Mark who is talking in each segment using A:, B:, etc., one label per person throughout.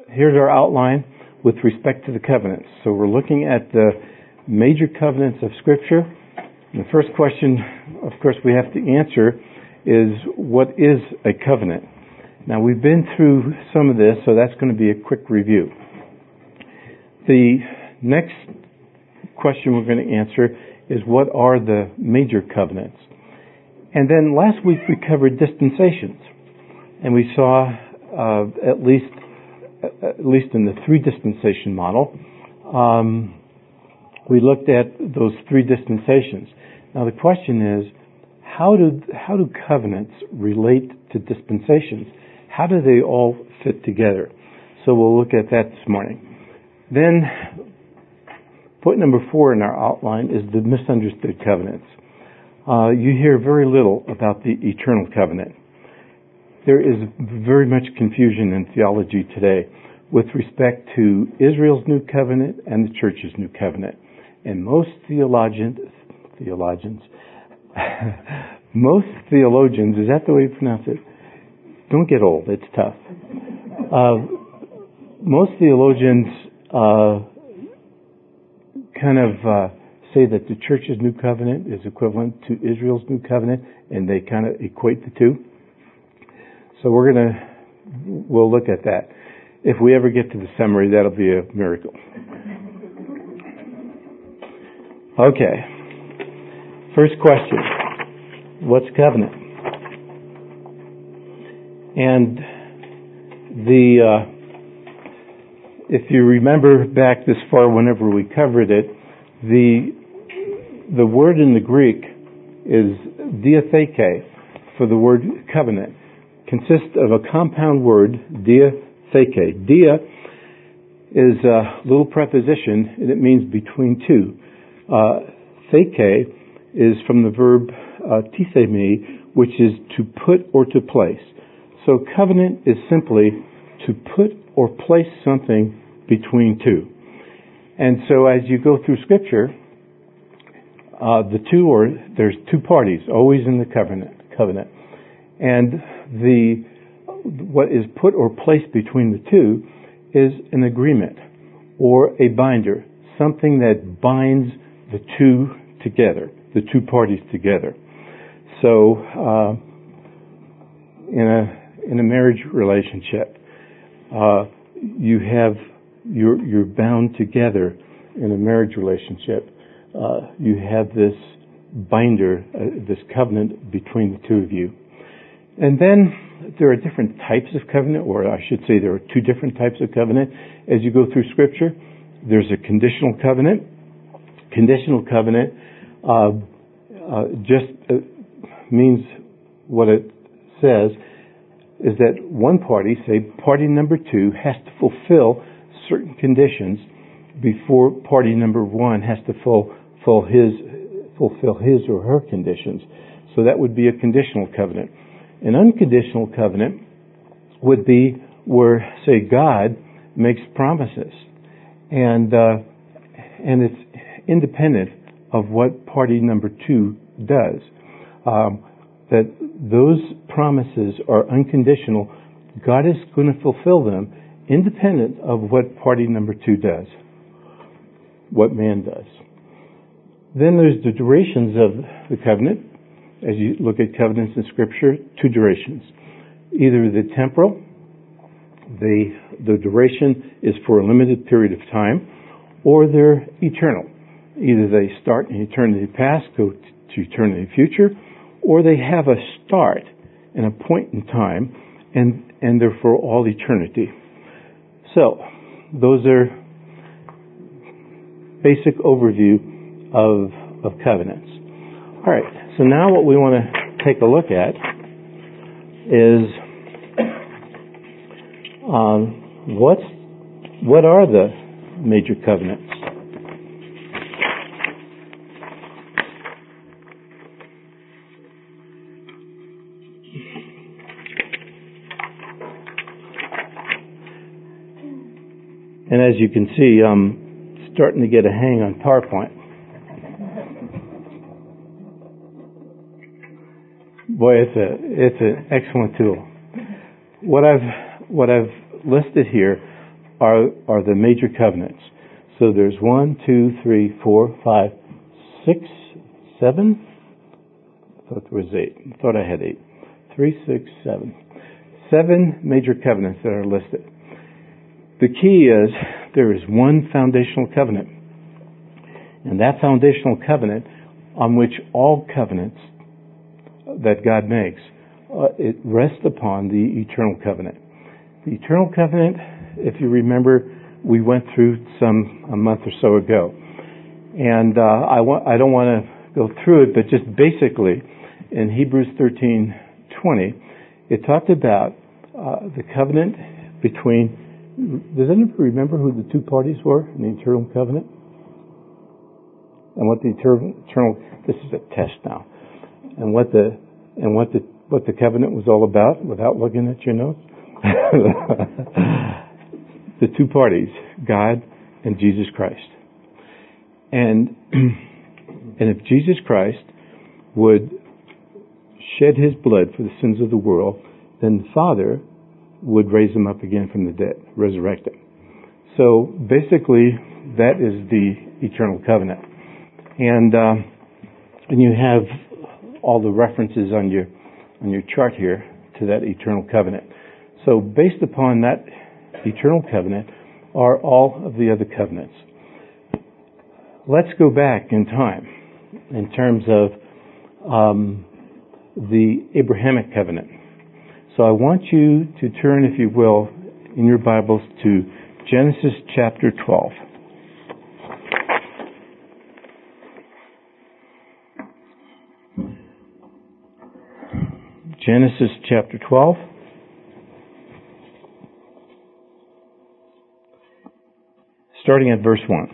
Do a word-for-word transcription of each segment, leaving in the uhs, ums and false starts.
A: here's our outline with respect to the covenants. So we're looking at the major covenants of Scripture. And the first question, of course, we have to answer is, what is a covenant? Now, we've been through some of this, so that's going to be a quick review. The next question we're going to answer is, what are the major covenants? And then last week we covered dispensations, and we saw uh, at least at least in the three dispensation model, um, we looked at those three dispensations. Now the question is, how do how do covenants relate to dispensations? How do they all fit together? So we'll look at that this morning. Then, point number four in our outline is the misunderstood covenants. Uh, you hear very little about the eternal covenant. There is very much confusion in theology today with respect to Israel's new covenant and the church's new covenant. And most theologians, theologians, most theologians, is that the way you pronounce it? Don't get old, it's tough. Uh, most theologians uh, kind of uh, say that the church's new covenant is equivalent to Israel's new covenant, and they kind of equate the two. So we're going to, we'll look at that. If we ever get to the summary, that'll be a miracle. Okay. First question. What's covenant? And the, uh, if you remember back this far whenever we covered it, the, the word in the Greek is diatheke for the word covenant. Consists of a compound word, diatheke. Dia is a little preposition, and it means between two. Uh, theke is from the verb uh, tisemi, which is to put or to place. So covenant is simply to put or place something between two. And so as you go through Scripture, uh, the two, or there's two parties always in the covenant. Covenant, and the what is put or placed between the two is an agreement or a binder, something that binds the two together, the two parties together. So uh, in a in a marriage relationship, uh, you have you're you're bound together in a marriage relationship. Uh, you have this binder, uh, this covenant between the two of you. And then there are different types of covenant, or I should say there are two different types of covenant. As you go through Scripture, there's a conditional covenant. Conditional covenant uh, uh, just uh, means what it says is that one party, say party number two, has to fulfill certain conditions before party number one has to fulfill his, fulfill his or her conditions. So that would be a conditional covenant. An unconditional covenant would be where, say, God makes promises, and uh, and it's independent of what party number two does. Um, that those promises are unconditional. God is going to fulfill them independent of what party number two does, what man does. Then there's the durations of the covenant. As you look at covenants in Scripture, two durations. Either the temporal, the, the duration is for a limited period of time, or they're eternal. Either they start in eternity past, go to eternity future, or they have a start and a point in time, and, and they're for all eternity. So, those are basic overview of, of covenants. All right. So now what we want to take a look at is um, what's, what are the major covenants? And as you can see, I'm starting to get a hang on PowerPoint. Boy, it's a it's an excellent tool. What I've what I've listed here are, are the major covenants. So there's one, two, three, four, five, six, seven. I thought there was eight. I thought I had eight. Three, six, seven. Seven major covenants that are listed. The key is there is one foundational covenant. And that foundational covenant on which all covenants that God makes, uh, it rests upon the eternal covenant. The eternal covenant, if you remember, we went through some a month or so ago. And uh, I, wa- I don't want to go through it, but just basically, in Hebrews thirteen twenty, it talked about uh, the covenant between, does anyone remember who the two parties were in the eternal covenant? And what the eternal, eternal this is a test now, and what the and what the what the covenant was all about, without looking at your notes. The two parties, God and Jesus Christ. And and if Jesus Christ would shed his blood for the sins of the world, then the Father would raise him up again from the dead, resurrect him. So basically, that is the eternal covenant. And uh, and you have all the references on your on your chart here to that eternal covenant. So based upon that eternal covenant are all of the other covenants. Let's go back in time in terms of um, the Abrahamic covenant. So I want you to turn, if you will, in your Bibles to Genesis chapter twelve. Genesis chapter twelve. Starting at verse one.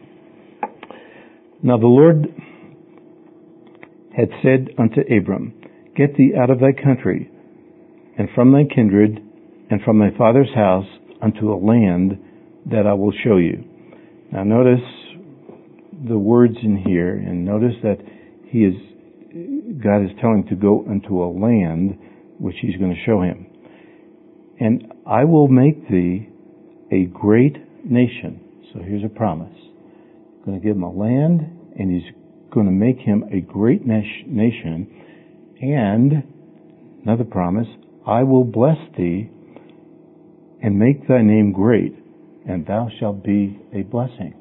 A: Now the Lord had said unto Abram, Get thee out of thy country, and from thy kindred, and from thy father's house, unto a land that I will show you. Now notice the words in here, and notice that he is, God is telling to go unto a land which he's going to show him. And I will make thee a great nation. So here's a promise. I'm going to give him a land, and he's going to make him a great nation. And another promise, I will bless thee and make thy name great, and thou shalt be a blessing.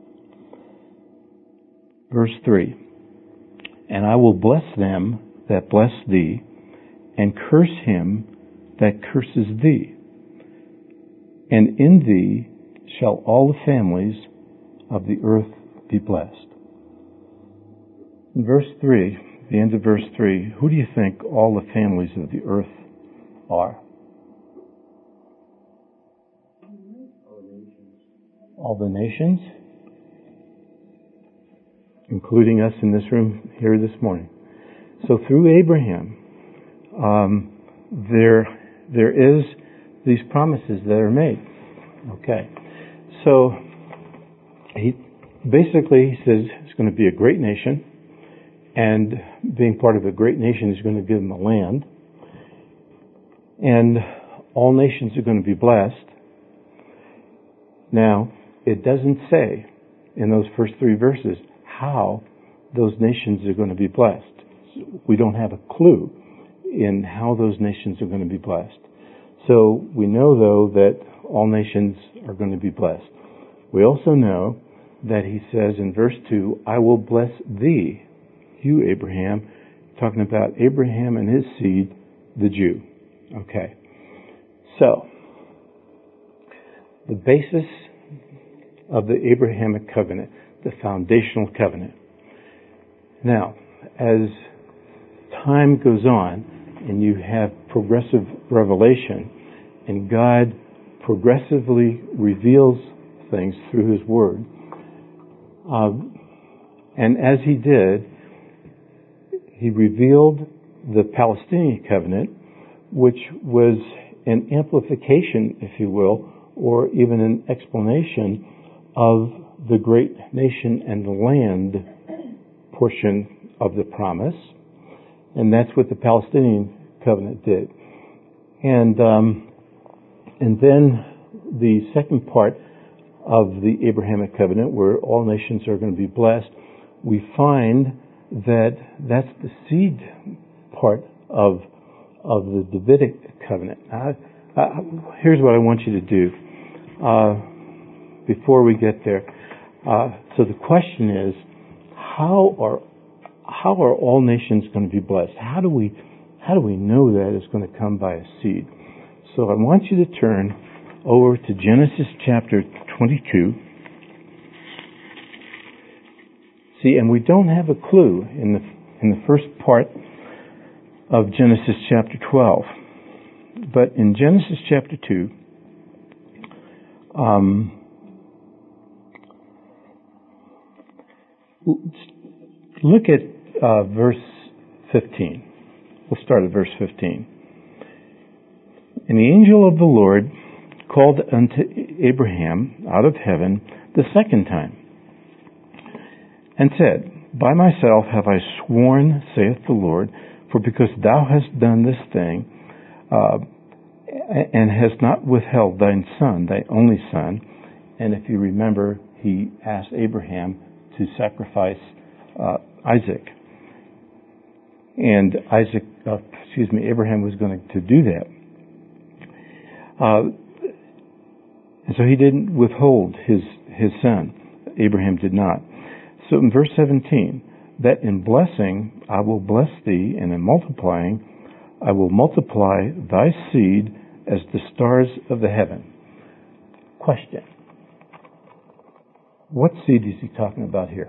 A: Verse three. And I will bless them that bless thee, and curse him that curses thee. And in thee shall all the families of the earth be blessed. In verse three, the end of verse three, who do you think all the families of the earth are? All the nations, including us in this room here this morning. So through Abraham, um, there there is these promises that are made. Okay, so he basically he says it's going to be a great nation, and being part of a great nation is going to give them a land, and all nations are going to be blessed. Now, it doesn't say in those first three verses how those nations are going to be blessed. We don't have a clue in how those nations are going to be blessed. So we know, though, that all nations are going to be blessed. We also know that he says in verse two, I will bless thee, you Abraham, talking about Abraham and his seed, the Jew. Okay. So, the basis of the Abrahamic covenant, the foundational covenant. Now, as time goes on and you have progressive revelation and God progressively reveals things through his word, um, and as he did, he revealed the Palestinian covenant, which was an amplification, if you will, or even an explanation of the great nation and the land portion of the promise. And that's what the Palestinian covenant did. And um, and then the second part of the Abrahamic covenant, where all nations are going to be blessed, we find that that's the seed part of of the Davidic covenant. Now, uh, here's what I want you to do uh, before we get there. Uh, so the question is, how are how are all nations going to be blessed? How do we how do we know that it's going to come by a seed? So I want you to turn over to Genesis chapter twenty-two. See, and we don't have a clue in the in the first part of Genesis chapter twelve. But in Genesis chapter two, um, look at uh, verse fifteen. We'll start at verse fifteen. And the angel of the Lord called unto Abraham out of heaven the second time, and said, By myself have I sworn, saith the Lord, for because thou hast done this thing, uh, and hast not withheld thine son, thy only son. And if you remember, he asked Abraham to sacrifice uh, Isaac. And Isaac, uh, excuse me, Abraham was going to do that. Uh, and so he didn't withhold his, his son. Abraham did not. So in verse seventeen, that in blessing I will bless thee, and in multiplying I will multiply thy seed as the stars of the heaven. Question. What seed is he talking about here?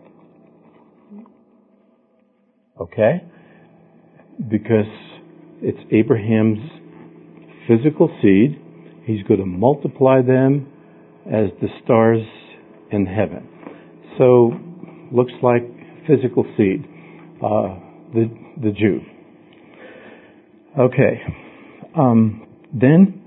A: Okay? Because it's Abraham's physical seed. He's going to multiply them as the stars in heaven. So, looks like physical seed, uh, the the Jew. Okay. Um, then,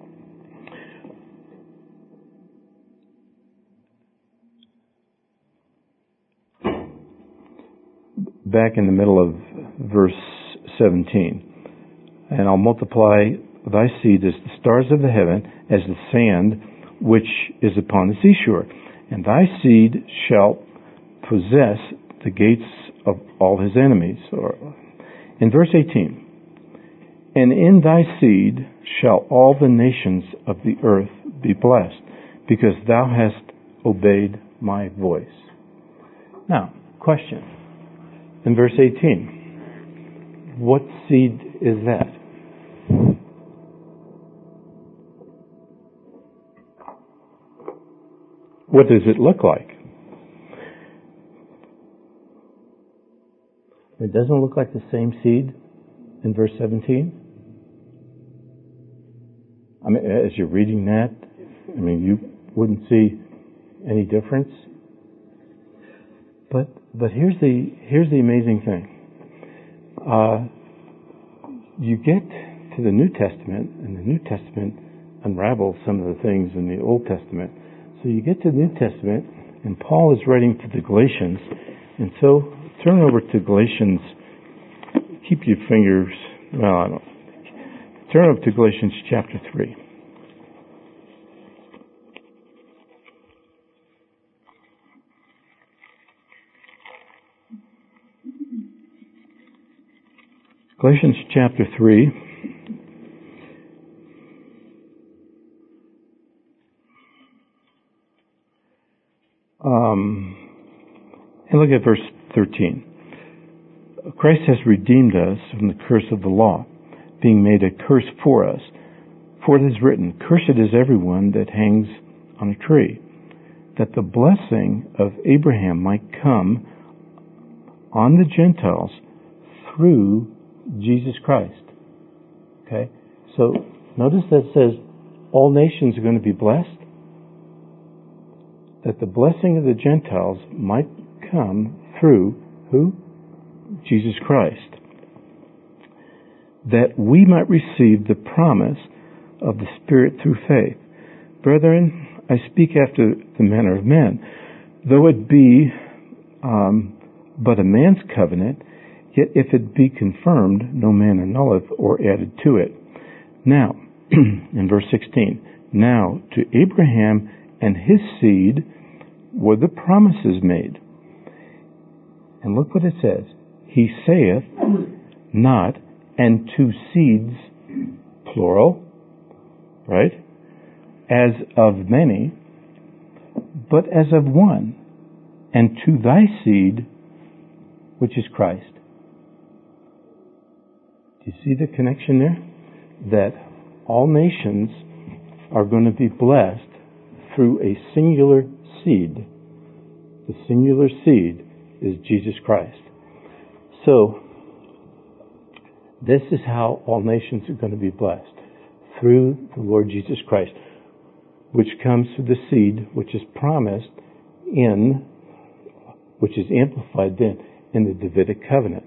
A: back in the middle of verse seventeen, and I'll multiply thy seed as the stars of the heaven, as the sand which is upon the seashore. And thy seed shall possess the gates of all his enemies. Or, in verse eighteen, and in thy seed shall all the nations of the earth be blessed, because thou hast obeyed my voice. Now, question. In verse eighteen, what seed is that? What does it look like? It doesn't look like the same seed in verse seventeen. I mean, as you're reading that, I mean, you wouldn't see any difference. But but here's the here's the amazing thing. Uh, you get to the New Testament, and the New Testament unravels some of the things in the Old Testament. So you get to the New Testament, and Paul is writing to the Galatians, and so turn over to Galatians. Keep your fingers. Well, I don't. Turn over to Galatians chapter three. Galatians chapter three. Um, and look at verse thirteen. Christ has redeemed us from the curse of the law, being made a curse for us. For it is written, Cursed is everyone that hangs on a tree, that the blessing of Abraham might come on the Gentiles through Jesus Christ. Okay? So, notice that it says, all nations are going to be blessed. That the blessing of the Gentiles might come through who? Jesus Christ. That we might receive the promise of the Spirit through faith. Brethren, I speak after the manner of men. Though it be um, but a man's covenant, yet if it be confirmed, no man annulleth or added to it. Now, in verse sixteen, Now to Abraham and his seed were the promises made. And look what it says. He saith not, and to seeds, plural, right, as of many, but as of one, and to thy seed, which is Christ. Do you see the connection there? That all nations are going to be blessed through a singular seed. The singular seed is Jesus Christ. So, this is how all nations are going to be blessed. Through the Lord Jesus Christ, which comes through the seed, which is promised in, which is amplified then in the Davidic covenant.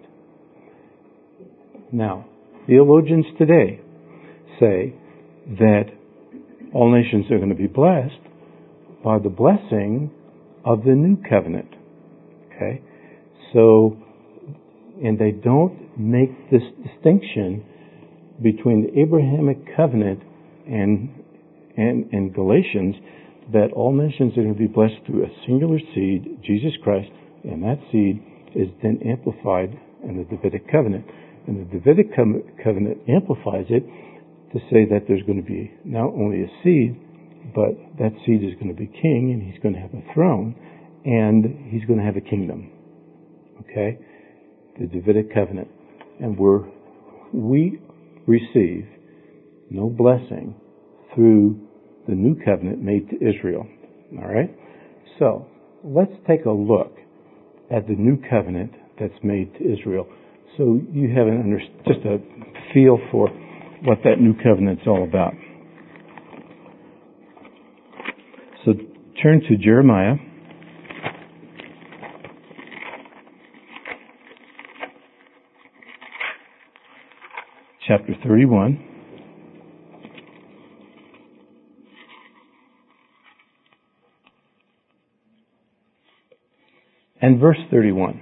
A: Now, theologians today say that all nations are going to be blessed by the blessing of the new covenant. Okay? So, and they don't make this distinction between the Abrahamic covenant and, and, and Galatians, that all nations are going to be blessed through a singular seed, Jesus Christ, and that seed is then amplified in the Davidic covenant. And the Davidic covenant amplifies it to say that there's going to be not only a seed, but that seed is going to be king, and he's going to have a throne, and he's going to have a kingdom. Okay? The Davidic covenant. And we're, we receive no blessing through the new covenant made to Israel. All right? So, let's take a look at the new covenant that's made to Israel, so you have an under, just a feel for what that new covenant's all about. So turn to Jeremiah chapter thirty-one. And verse thirty-one.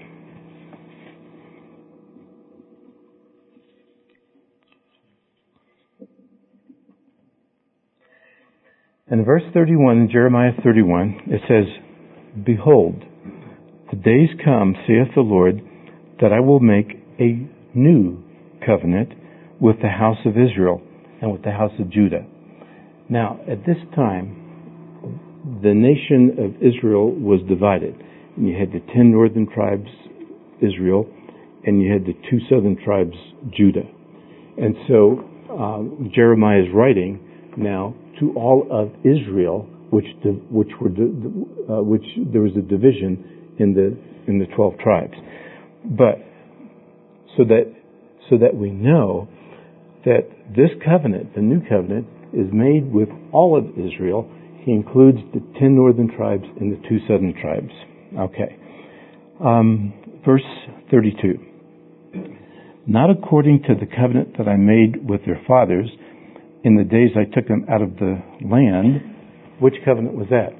A: In verse thirty-one, in Jeremiah thirty-one, it says, Behold, the days come, saith the Lord, that I will make a new covenant with the house of Israel and with the house of Judah. Now, at this time, the nation of Israel was divided. And you had the ten northern tribes, Israel, and you had the two southern tribes, Judah. And so um, Jeremiah is writing now to all of Israel, which which were uh, which there was a division in the in the twelve tribes. But so that so that we know that this covenant, the new covenant, is made with all of Israel. He includes the ten northern tribes and the two southern tribes. Okay. Um, verse thirty-two. Not according to the covenant that I made with their fathers in the days I took them out of the land. Which covenant was that?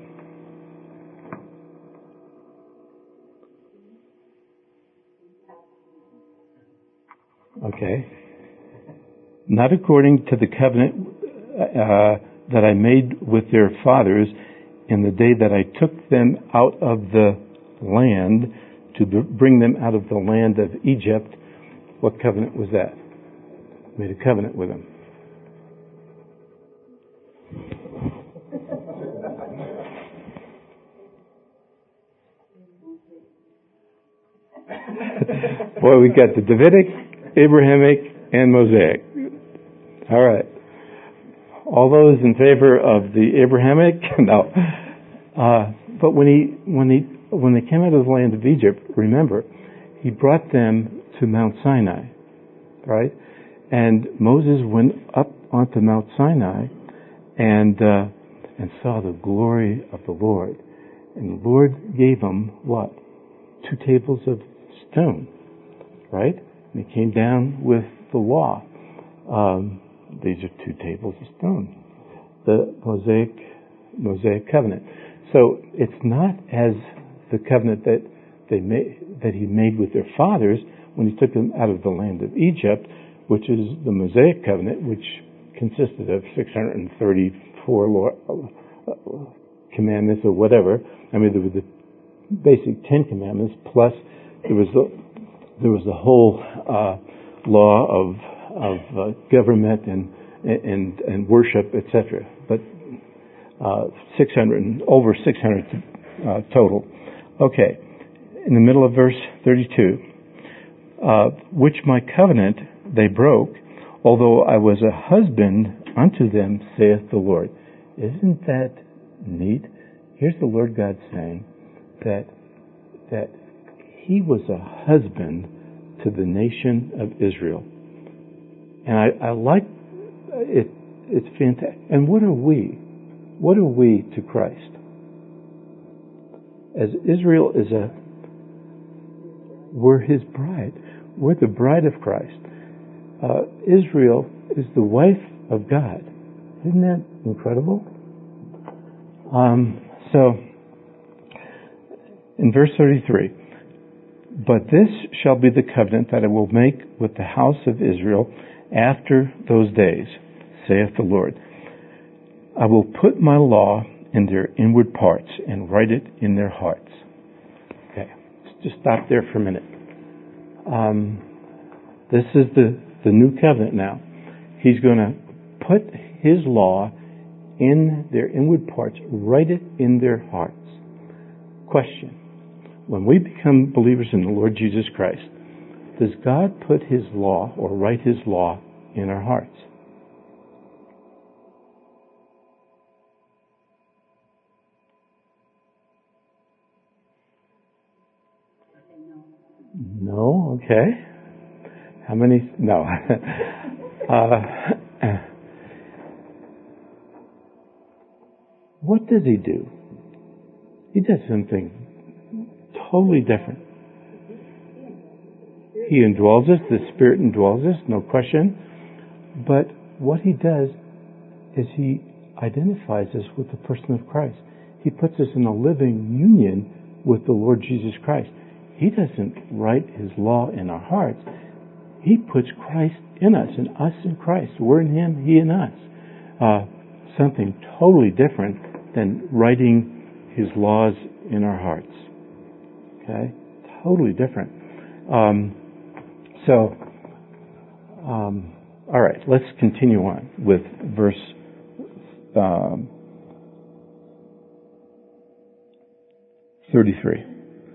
A: Okay. Not according to the covenant uh, that I made with their fathers in the day that I took them out of the land to bring them out of the land of Egypt. What covenant was that? Made a covenant with them. Boy, we got the Davidic, Abrahamic, and Mosaic. All right. All those in favor of the Abrahamic? No. Uh, but when he when he when they came out of the land of Egypt, remember, he brought them to Mount Sinai, right? And Moses went up onto Mount Sinai and uh, and saw the glory of the Lord. And the Lord gave him what? Two tables of stone, right? And he came down with the law. Um, these are two tables of stone. The Mosaic Mosaic covenant. So it's not as the covenant that they made, that he made with their fathers when he took them out of the land of Egypt, which is the Mosaic covenant, which consisted of six hundred thirty, four law, uh, commandments or whatever. I mean, there were the basic Ten Commandments, plus there was the, there was the whole uh, law of of uh, government and and and worship, et cetera. But uh, six hundred, over six hundred uh, total. Okay, in the middle of verse thirty-two, uh, which my covenant they broke, although I was a husband unto them, saith the Lord. Isn't that neat? Here's the Lord God saying that that He was a husband to the nation of Israel. And I, I like it. It's fantastic. And what are we? What are we to Christ? As Israel is a, we're His bride. We're the bride of Christ. Uh, Israel is the wife of God. Isn't that incredible? Um, so, in verse thirty-three, but this shall be the covenant that I will make with the house of Israel after those days, saith the Lord. I will put my law in their inward parts and write it in their hearts. Okay, let's just stop there for a minute. Um, this is the, the new covenant now. He's going to put His law in their inward parts, write it in their hearts. Question. When we become believers in the Lord Jesus Christ, does God put His law or write His law in our hearts? No? Okay. How many? No. uh, what does He do? He does something totally different. He indwells us, the Spirit indwells us, no question. But what He does is He identifies us with the person of Christ. He puts us in a living union with the Lord Jesus Christ. He doesn't write His law in our hearts. He puts Christ in us, and us in Christ. We're in Him, He in us. Uh, something totally different than writing His laws in our hearts. Okay? Totally different. Um, so, um, all right, let's continue on with verse um, thirty-three.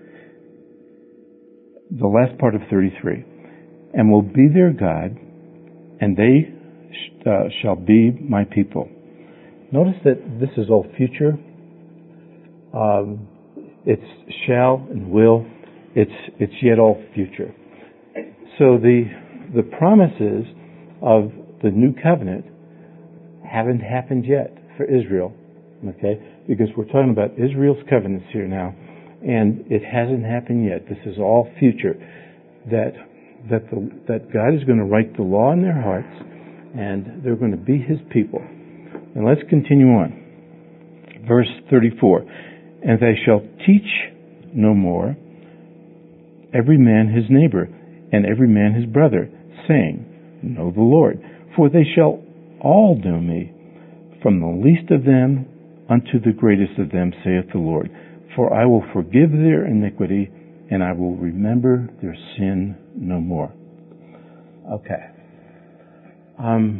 A: The last part of thirty-three. And will be their God, and they sh- uh, shall be my people. Notice that this is all future. Um, it's shall and will. It's it's yet all future. So the the promises of the new covenant haven't happened yet for Israel. Okay, because we're talking about Israel's covenants here now, and it hasn't happened yet. This is all future. That that the, that God is going to write the law in their hearts, and they're going to be His people. And let's continue on. Verse thirty-four. And they shall teach no more every man his neighbor, and every man his brother, saying, Know the Lord. For they shall all know me, from the least of them unto the greatest of them, saith the Lord. For I will forgive their iniquity, and I will remember their sin no more. Okay. Um,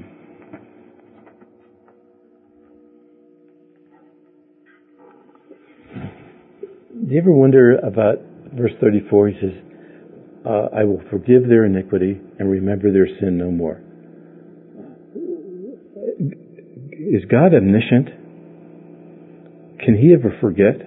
A: do you ever wonder about verse thirty-four? He says, uh, I will forgive their iniquity and remember their sin no more. Is God omniscient? Can He ever forget?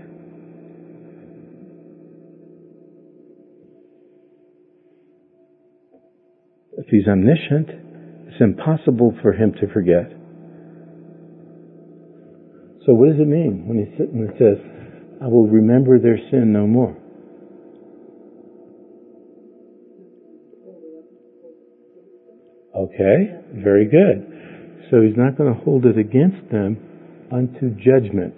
A: If He's omniscient, it's impossible for Him to forget. So what does it mean when He when it says, I will remember their sin no more? Okay, very good. So He's not going to hold it against them unto judgment.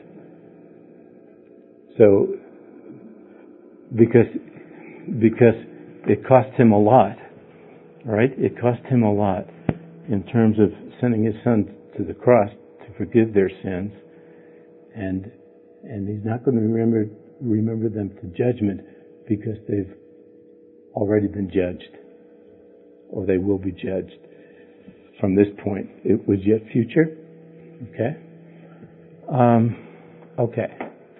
A: So, because, because it cost Him a lot. Right? It cost Him a lot in terms of sending His Son to the cross to to forgive their sins, and and He's not going to remember remember them to judgment because they've already been judged, or they will be judged from this point. It was yet future. Okay. Um, okay.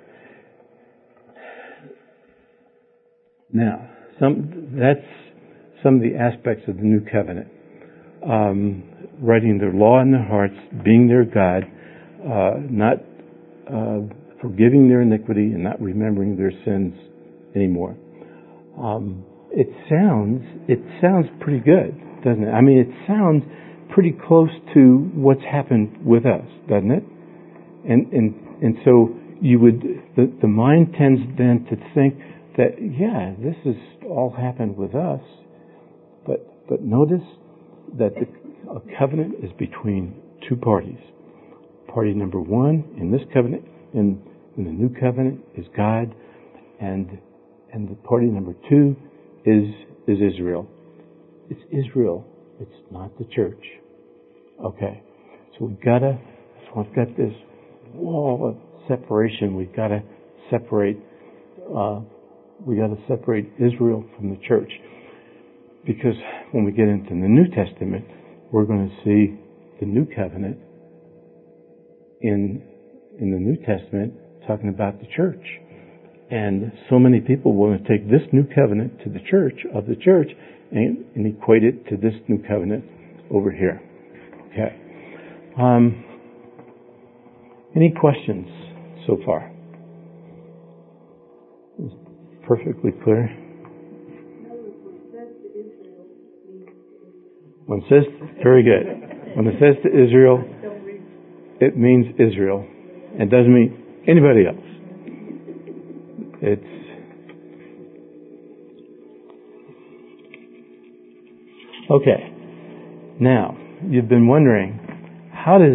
A: Now, some that's some of the aspects of the new covenant. Um, writing their law in their hearts, being their God, uh, not uh, forgiving their iniquity and not remembering their sins anymore. Um, it sounds it sounds pretty good, doesn't it? I mean, it sounds pretty close to what's happened with us, doesn't it? And and and so you would the, the mind tends then to think that yeah, this has all happened with us, but but notice that the a covenant is between two parties. Party number one in this covenant, in, in the new covenant, is God, and and the party number two is is Israel. It's Israel. It's not the church. Okay, so we've got to. So we've got this wall of separation. We've got to separate. Uh, we got to separate Israel from the church, because when we get into the New Testament, we're going to see the new covenant in in the New Testament talking about the church. And so many people want to take this new covenant to the church, of the church, and, and equate it to this new covenant over here. Okay. Um, any questions so far? It's perfectly clear. When it says, very good. When it says to Israel, it means Israel. It doesn't mean anybody else. It's, okay. Now, you've been wondering, how does,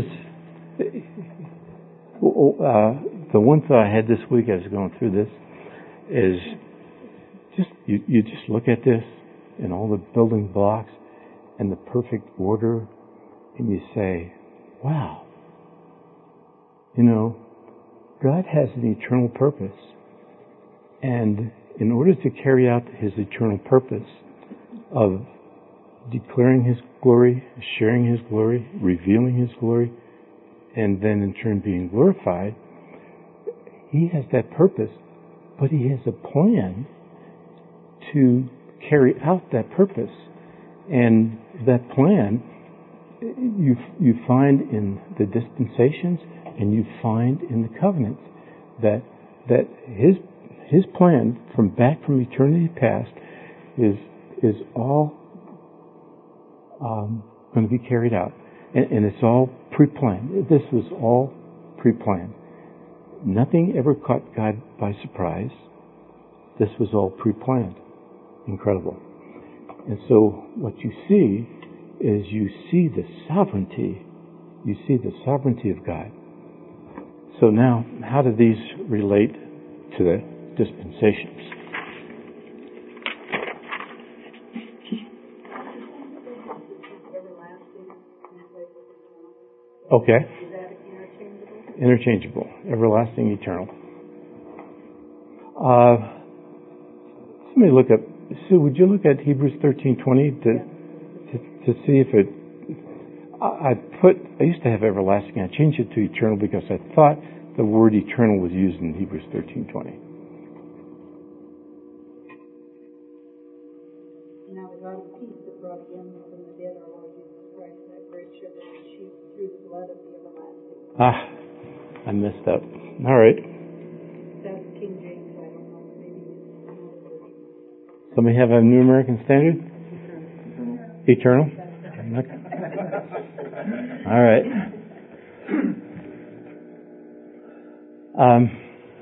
A: uh, the one thought I had this week as I was going through this is just, you, you just look at this and all the building blocks and the perfect order, and you say, wow, you know, God has an eternal purpose. And in order to carry out His eternal purpose of declaring His glory, sharing His glory, revealing His glory, and then in turn being glorified, He has that purpose, but He has a plan to carry out that purpose. And that plan you you find in the dispensations, and you find in the covenants, that that his his plan from back from eternity past is is all um, going to be carried out, and, and it's all pre-planned. This was all pre-planned. Nothing ever caught God by surprise. This was all pre-planned. Incredible. And so what you see is you see the sovereignty. You see the sovereignty of God. So now, how do these relate to the dispensations? Okay.
B: Is that interchangeable?
A: Interchangeable. Everlasting, eternal. Uh, somebody look up, Sue, would you look at Hebrews thirteen twenty to, to, to see if it, I, I put, I used to have everlasting, I changed it to eternal because I thought the word eternal was used in Hebrews thirteen twenty.
B: Now the God of peace that brought again from the dead our Lord Jesus Christ, that great shepherd of the sheep, through the blood of the everlasting.
A: Ah, I messed up. All right.
B: That's King James, I don't know, maybe it's another version.
A: Somebody have a New American Standard? Eternal? Okay. All right. Um,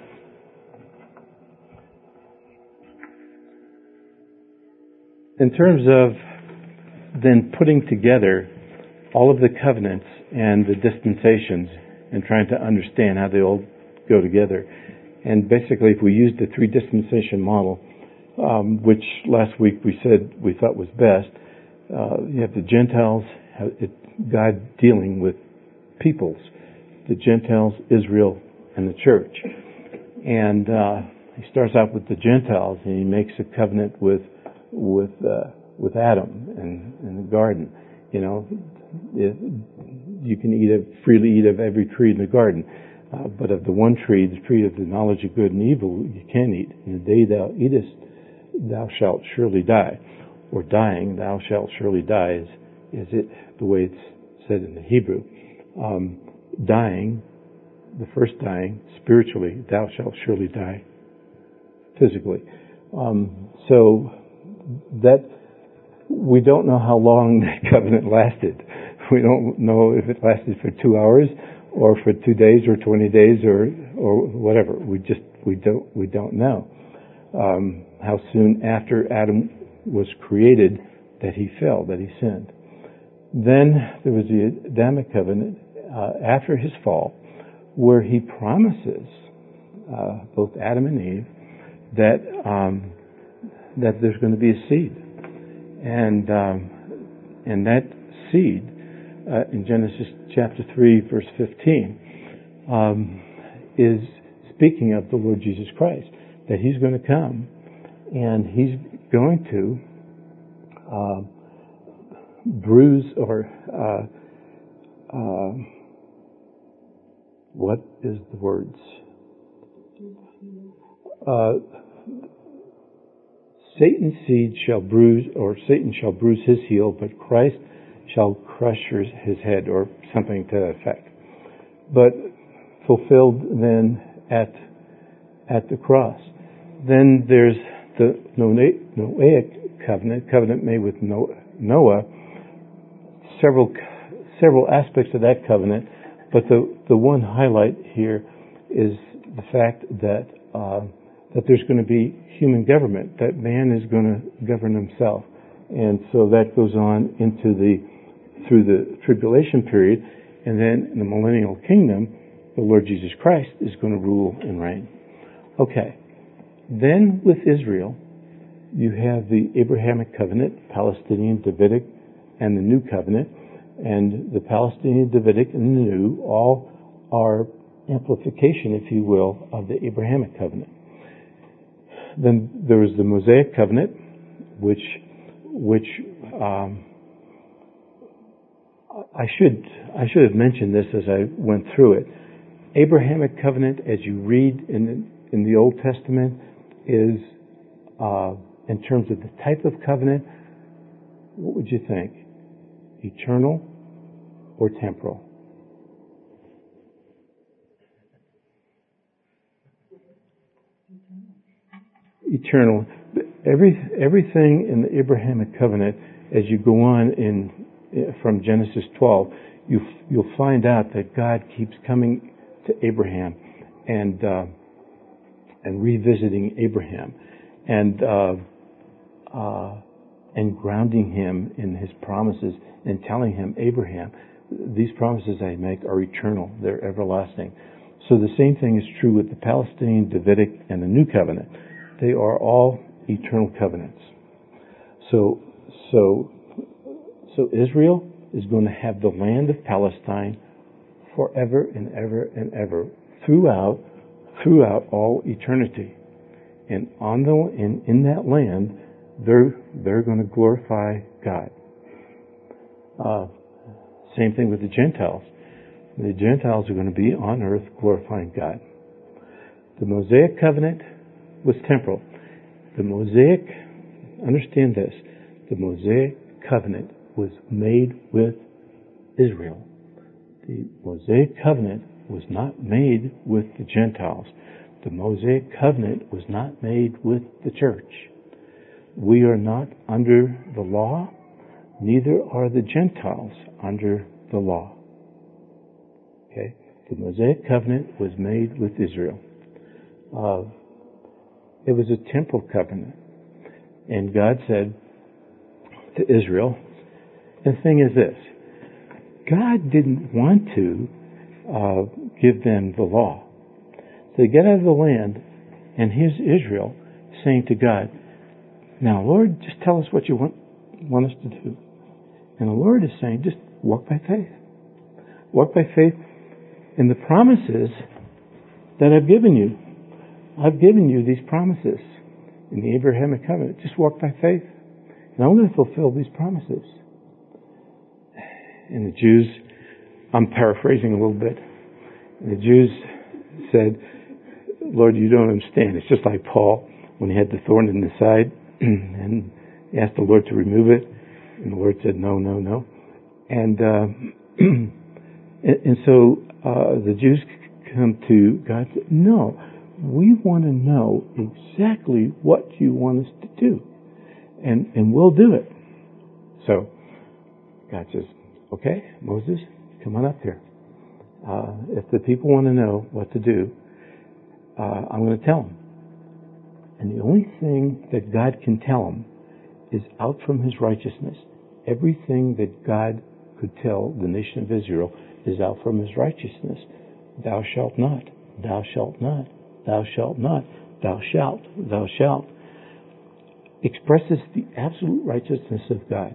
A: in terms of then putting together all of the covenants and the dispensations and trying to understand how they all go together. And basically, if we use the three dispensation model, um, which last week we said we thought was best, uh, you have the Gentiles, it, God dealing with peoples, the Gentiles, Israel, and the church. And uh, he starts out with the Gentiles, and he makes a covenant with with uh, with Adam in, in the garden. You know, it, you can eat of, freely eat of every tree in the garden, uh, but of the one tree, the tree of the knowledge of good and evil, you can't eat. In the day thou eatest, thou shalt surely die. Or dying, thou shalt surely die, is, is it the way it's said in the Hebrew. Um, dying, the first dying, spiritually, thou shalt surely die physically. Um, so that, we don't know how long that covenant lasted. We don't know if it lasted for two hours or for two days or twenty days or, or whatever. We just, we don't, we don't know. Um, how soon after Adam was created that he fell, that he sinned. Then there was the Adamic covenant uh, after his fall, where he promises uh, both Adam and Eve that um, that there's going to be a seed, and um, and that seed uh, in Genesis chapter three, verse fifteen, um, is speaking of the Lord Jesus Christ, that He's going to come and He's going to uh, bruise or uh, uh, what is the words? Uh, Satan's seed shall bruise, or Satan shall bruise his heel, but Christ shall crush his head, or something to that effect. But fulfilled then at at the cross. Then there's the Noahic covenant, covenant made with Noah. Several several aspects of that covenant, but the the one highlight here is the fact that uh, that there's going to be human government, that man is going to govern himself, and so that goes on into the through the tribulation period, and then in the millennial kingdom, the Lord Jesus Christ is going to rule and reign. Okay, then with Israel, you have the Abrahamic covenant, Palestinian, Davidic, and the New Covenant, and the Palestinian, Davidic, and the New all are amplification, if you will, of the Abrahamic covenant. Then there was the Mosaic covenant, which which um, I should I should have mentioned this as I went through it. Abrahamic covenant, as you read in the, in the Old Testament, is uh, in terms of the type of covenant. What would you think? Eternal or temporal? Eternal. Every everything in the Abrahamic covenant, as you go on in from Genesis twelve, you you'll find out that God keeps coming to Abraham and uh, and revisiting Abraham and uh, uh, and grounding him in his promises and telling him, Abraham, these promises I make are eternal; they're everlasting. So the same thing is true with the Palestinian, Davidic, and the New Covenant. They are all eternal covenants. So, so, so Israel is going to have the land of Palestine forever and ever and ever, throughout, throughout all eternity. And on the in, in that land, they're they're going to glorify God. Uh, same thing with the Gentiles. The Gentiles are going to be on earth glorifying God. The Mosaic covenant was temporal. The Mosaic, understand this, the Mosaic covenant was made with Israel. The Mosaic covenant was not made with the Gentiles. The Mosaic covenant was not made with the church. We are not under the law, neither are the Gentiles under the law. Okay? The Mosaic covenant was made with Israel. Uh, It was a temporal covenant. And God said to Israel, and the thing is this, God didn't want to uh, give them the law. So they get out of the land, and here's Israel saying to God, now, Lord, just tell us what you want, want us to do. And the Lord is saying, just walk by faith. Walk by faith in the promises that I've given you. I've given you these promises in the Abrahamic covenant. Just walk by faith, and I'm going to fulfill these promises. And the Jews, I'm paraphrasing a little bit, and the Jews said, Lord, you don't understand. It's just like Paul when he had the thorn in his side and he asked the Lord to remove it, and the Lord said, no, no, no. And uh, and, and so uh, the Jews come to God and say, no, we want to know exactly what you want us to do, and, and we'll do it. So God says, okay, Moses, come on up here. Uh, if the people want to know what to do, uh, I'm going to tell them. And the only thing that God can tell them is out from His righteousness. Everything that God could tell the nation of Israel is out from His righteousness. Thou shalt not, thou shalt not, thou shalt not, thou shalt, thou shalt. Expresses the absolute righteousness of God.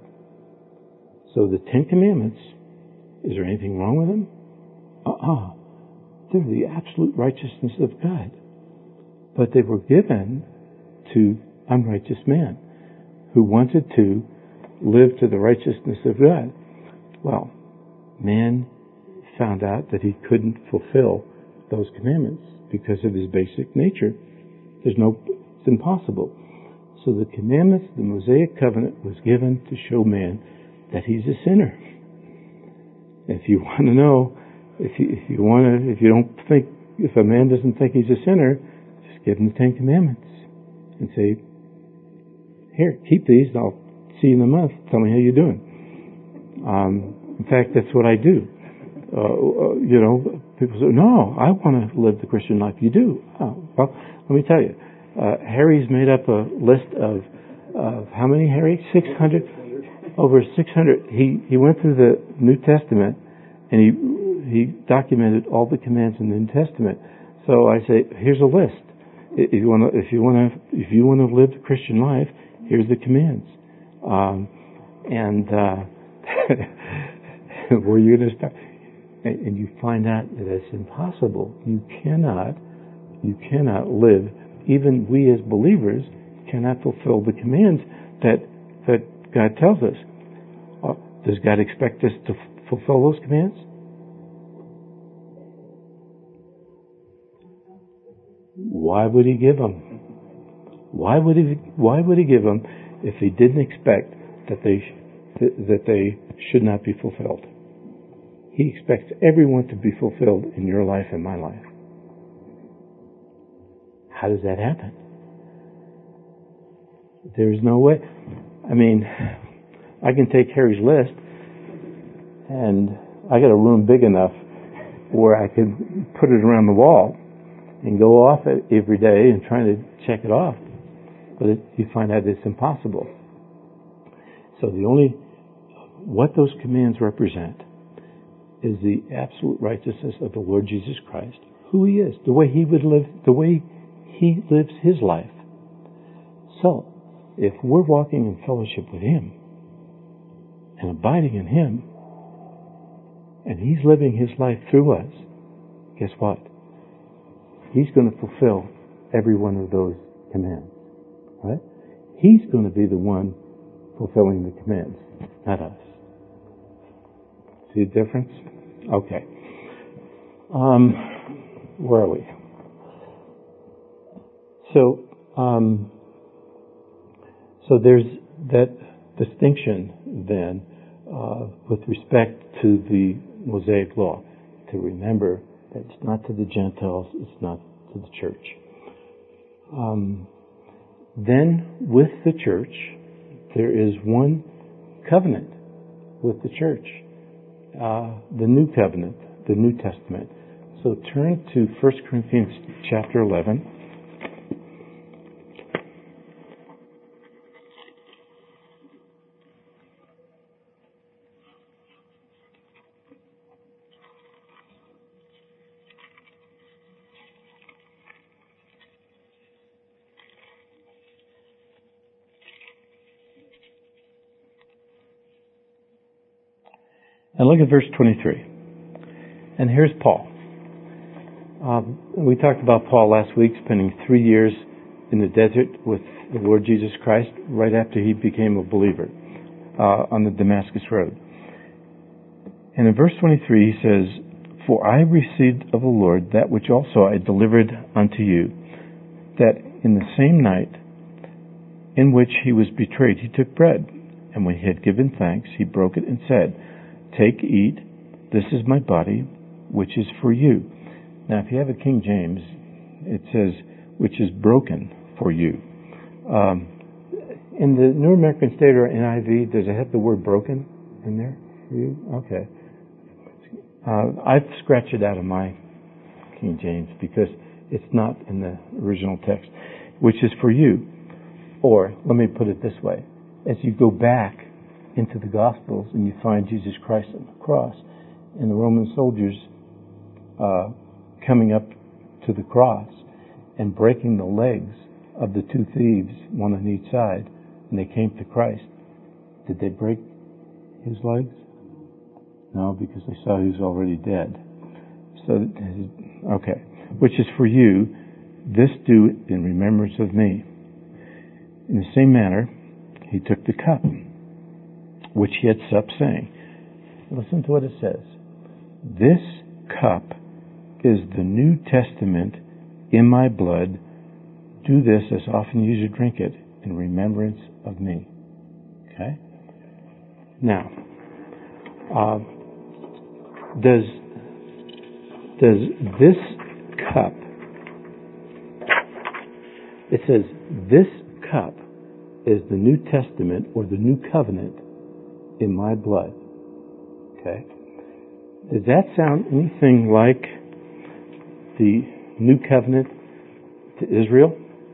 A: So the Ten Commandments, is there anything wrong with them? Uh-uh. They're the absolute righteousness of God. But they were given to unrighteous man who wanted to live to the righteousness of God. Well, man found out that he couldn't fulfill those commandments because of his basic nature. There's no, it's impossible. So the commandments, the Mosaic covenant was given to show man that he's a sinner. If you want to know, if you, if you want to, if you don't think, if a man doesn't think he's a sinner, just give him the Ten Commandments and say, here, keep these, and I'll see you in a month. Tell me how you're doing. Um, in fact, that's what I do. Uh, uh, you know, people say, no, I want to live the Christian life. You do. Oh, well, let me tell you. Uh, Harry's made up a list of, of how many, Harry? six hundred? Over six hundred. He, he went through the New Testament and he, he documented all the commands in the New Testament. So I say, here's a list. If you want to, if you want to, if you want to live the Christian life, here's the commands. Um, and, uh, where you're going to start. And, and you find out that it's impossible. You cannot, you cannot live, even we as believers cannot fulfill the commands that, that God tells us. Uh, does God expect us to f- fulfill those commands? Why would He give them? Why would He? Why would He give them if He didn't expect that they sh- that they should not be fulfilled? He expects everyone to be fulfilled in your life and my life. How does that happen? There's no way. I mean, I can take Harry's list, and I got a room big enough where I could put it around the wall and go off it every day and try to check it off. But it, you find out it's impossible. So the only, what those commands represent is the absolute righteousness of the Lord Jesus Christ, who He is, the way He would live, the way He lives His life. So, if we're walking in fellowship with Him and abiding in Him, and He's living His life through us, guess what? He's going to fulfill every one of those commands, right? He's going to be the one fulfilling the commands, not us. See the difference? Okay. Um, where are we? So, um, so there's that distinction then uh, with respect to the Mosaic law, to remember that it's not to the Gentiles, it's not to the church. Um, then with the church, there is one covenant with the church. Uh, the New Covenant, the New Testament. So turn to First Corinthians chapter eleven. And look at verse twenty-three. And here's Paul. Um, we talked about Paul last week, spending three years in the desert with the Lord Jesus Christ right after he became a believer uh, on the Damascus Road. And in verse twenty-three he says, "For I received of the Lord that which also I delivered unto you, that in the same night in which he was betrayed, he took bread, and when he had given thanks, he broke it and said, Take, eat, this is my body, which is for you." Now, if you have a King James, it says, "which is broken for you." Um, in the New American Standard or N I V, does it have the word broken in there for you? Okay. Uh, I've scratched it out of my King James because it's not in the original text, which is for you. Or, let me put it this way. As you go back into the Gospels and you find Jesus Christ on the cross and the Roman soldiers uh, coming up to the cross and breaking the legs of the two thieves, one on each side, and they came to Christ, did they break his legs? No, because they saw he was already dead. So, okay. Which is for you, this do in remembrance of me. In the same manner, he took the cup, which he had supped, saying, listen to what it says. This cup is the New Testament in my blood. Do this as often as you drink it in remembrance of me. Okay? Now, uh, does does this cup, it says, this cup is the New Testament or the New Covenant in my blood. Okay? Does that sound anything like the New Covenant to Israel?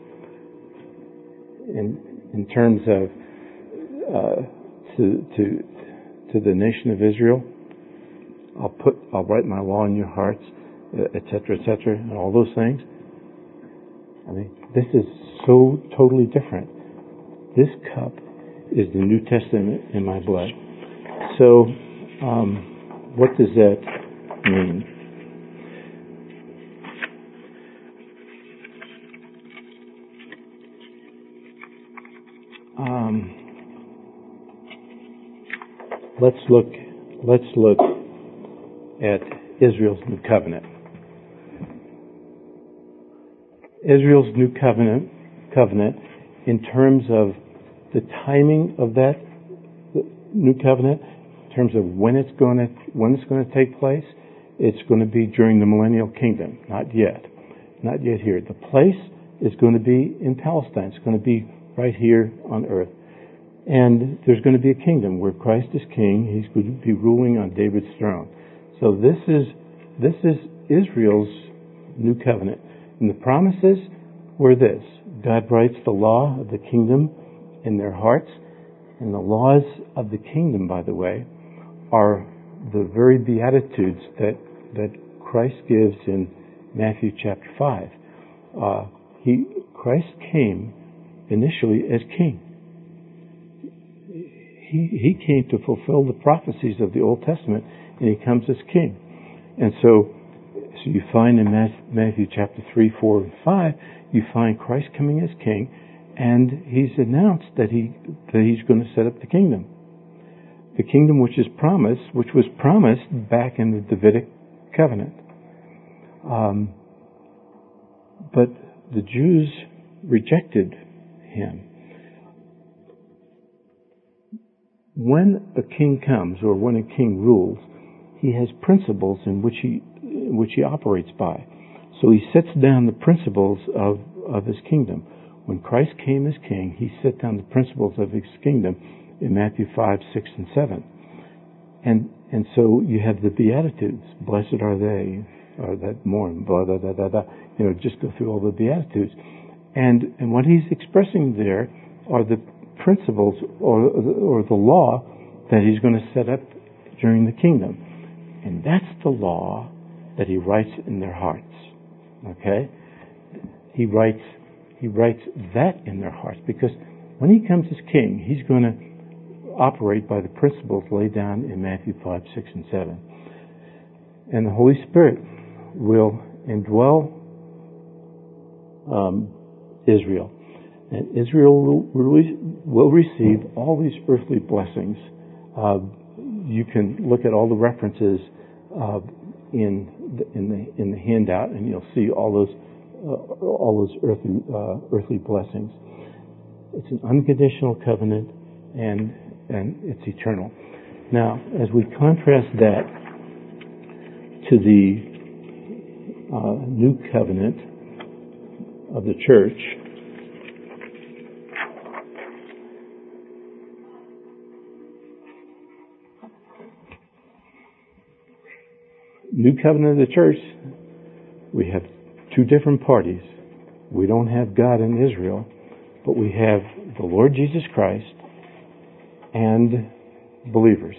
A: In in terms of uh, to to to the nation of Israel, I'll put I'll write my law in your hearts, et cetera, et cetera, and all those things. I mean, this is so totally different. This cup is the New Testament in my blood. So, um, what does that mean? Um, let's look. Let's look at Israel's new covenant. Israel's new covenant, covenant, in terms of the timing of that new covenant, in terms of when it's going to when it's going to take place, it's going to be during the millennial kingdom. Not yet, not yet here. The place is going to be in Palestine. It's going to be right here on earth. And there's going to be a kingdom where Christ is king. He's going to be ruling on David's throne. So this is this is Israel's new covenant. And the promises were this. God writes the law of the kingdom in their hearts. And the laws of the kingdom, by the way, are the very beatitudes that, that Christ gives in Matthew chapter five. Uh, he Christ came initially as king. He, he came to fulfill the prophecies of the Old Testament, and he comes as king. And so, so you find in Matthew chapter three, four, and five, you find Christ coming as king, and he's announced that he that he's going to set up the kingdom. The kingdom which is promised, which was promised back in the Davidic covenant. Um, but the Jews rejected him. When a king comes, or when a king rules, he has principles in which he in which he operates by. So he sets down the principles of, of his kingdom. When Christ came as king, he set down the principles of his kingdom in Matthew five, six, and seven. And and so you have the Beatitudes. Blessed are they, or that mourn, blah, blah, blah, blah, blah. You know, just go through all the Beatitudes. And and what he's expressing there are the principles or or the law that he's going to set up during the kingdom. And that's the law that he writes in their hearts. Okay? He writes he writes that in their hearts, because when he comes as king, he's going to operate by the principles laid down in Matthew five, six, and seven. And the Holy Spirit will indwell um, Israel. And Israel will, will receive all these earthly blessings. Uh, you can look at all the references uh, in the, in the in the handout, and you'll see all those uh, all those earthly uh, earthly blessings. It's an unconditional covenant, and and it's eternal. Now, as we contrast that to the uh, new covenant of the church, new covenant of the church, we have two different parties. We don't have God in Israel, but we have the Lord Jesus Christ and believers.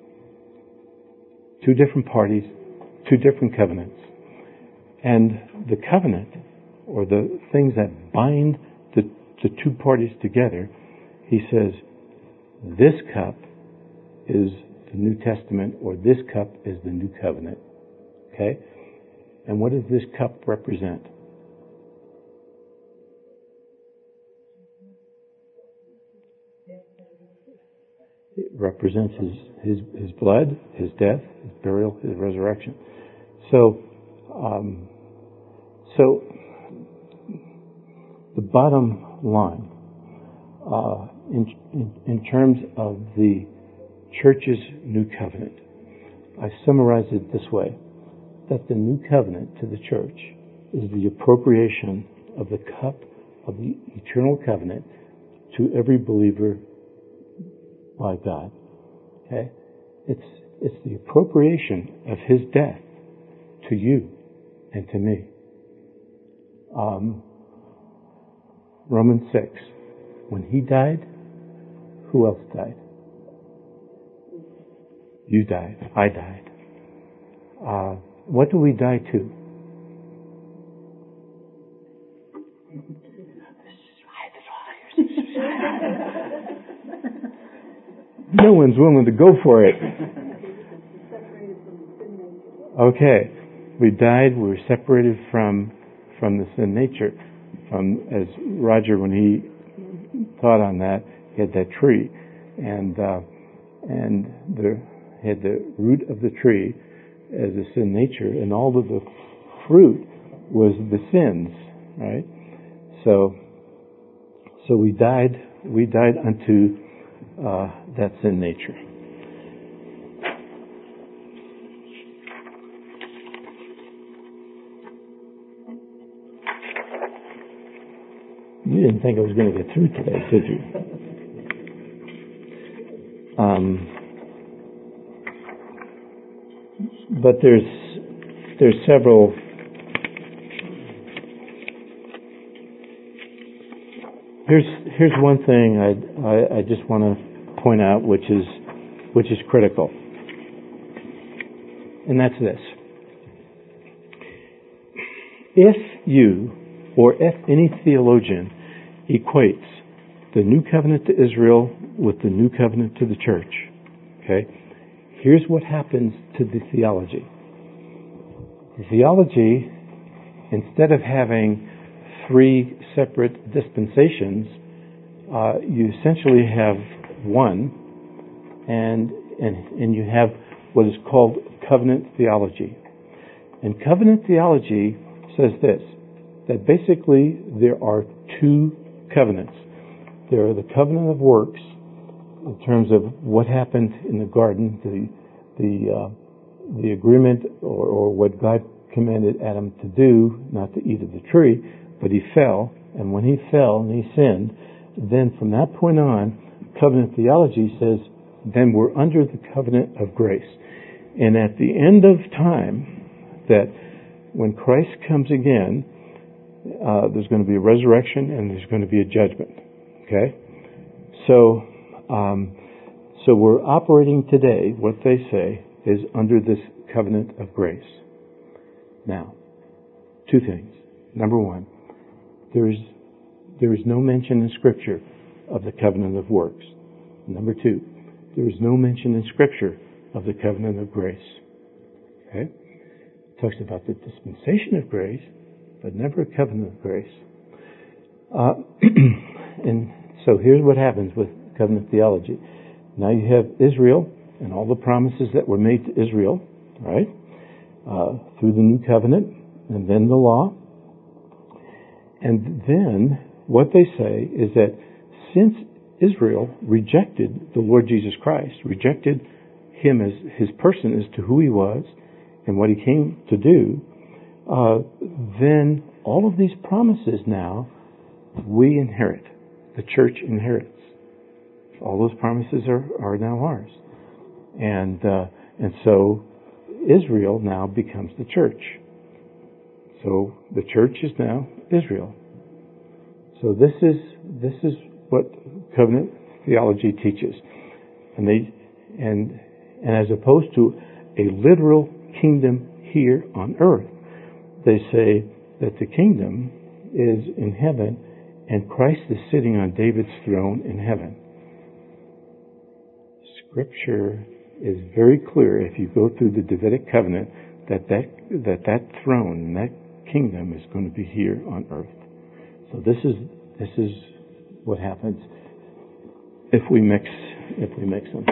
A: Two different parties, two different covenants. And the covenant, or the things that bind the, the two parties together, he says, this cup is the New Testament, or this cup is the New Covenant. Okay? And what does this cup represent? It represents his, his, his blood, his death, his burial, his resurrection. So, um, so the bottom line, uh, in, in, in terms of the church's new covenant, I summarize it this way: that the new covenant to the church is the appropriation of the cup of the eternal covenant to every believer by God. Okay? It's, it's the appropriation of his death to you and to me. Um, Romans six. When he died, who else died? You died. I died. Uh, what do we die to? No one's willing to go for it. Okay. We died, we were separated from from the sin nature. From, as Roger, when he thought on that, he had that tree. And uh, and the had the root of the tree as a sin nature, and all of the fruit was the sins, right? So so we died we died unto uh, that sin nature. You didn't think I was going to get through today, did you? Um, but there's there's several here's here's one thing I I, I just want to point out, which is which is critical, and that's this: if you or if any theologian equates the new covenant to Israel with the new covenant to the church, okay, here's what happens to the theology. The theology, instead of having three separate dispensations, uh, you essentially have one, and, and and you have what is called covenant theology. And covenant theology says this: that basically there are two covenants. There are the covenant of works, in terms of what happened in the garden, the the uh, the agreement or, or what God commanded Adam to do, not to eat of the tree, but he fell, and when he fell and he sinned, then from that point on, covenant theology says, then we're under the covenant of grace. And at the end of time, that when Christ comes again, Uh, there's going to be a resurrection and there's going to be a judgment. Okay? So, um, so we're operating today, what they say, is under this covenant of grace. Now, two things. Number one, there is, there is no mention in Scripture of the covenant of works. Number two, there is no mention in Scripture of the covenant of grace. Okay? talks about the dispensation of grace, but never a covenant of grace. Uh, and so here's what happens with covenant theology. Now you have Israel and all the promises that were made to Israel, right, uh, through the new covenant, and then the law. And then what they say is that since Israel rejected the Lord Jesus Christ, rejected Him as His person, as to who He was and what He came to do, uh, then all of these promises now we inherit. The church inherits. All those promises are, are now ours. And uh, and so Israel now becomes the church. So the church is now Israel. So this is this is what covenant theology teaches. And they and and as opposed to a literal kingdom here on earth, they say that the kingdom is in heaven and Christ is sitting on David's throne in heaven. Scripture is very clear, if you go through the Davidic covenant, that that, that, that throne and that kingdom is going to be here on earth. So this is this is what happens if we mix if we mix them.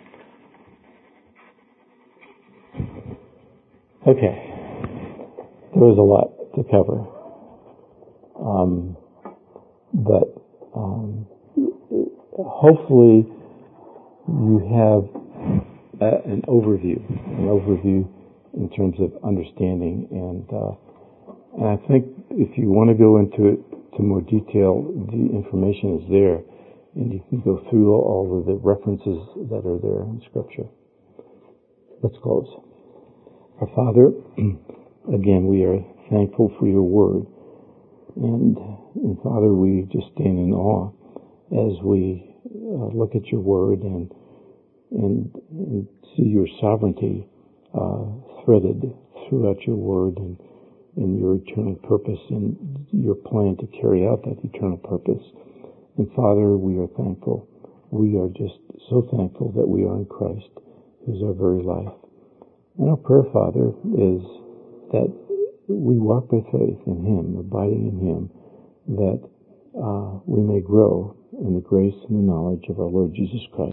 A: Okay, there was a lot to cover, um, but um, hopefully you have a, an overview, an overview in terms of understanding, and uh, and I think if you want to go into it to more detail, the information is there, and you can go through all of the references that are there in Scripture. Let's close. Our Father, again, we are thankful for your word. And, and Father, we just stand in awe as we uh, look at your word and, and, and see your sovereignty uh, threaded throughout your word and, and your eternal purpose and your plan to carry out that eternal purpose. And Father, we are thankful. We are just so thankful that we are in Christ, who's our very life. And our prayer, Father, is that we walk by faith in Him, abiding in Him, that uh, we may grow in the grace and the knowledge of our Lord Jesus Christ.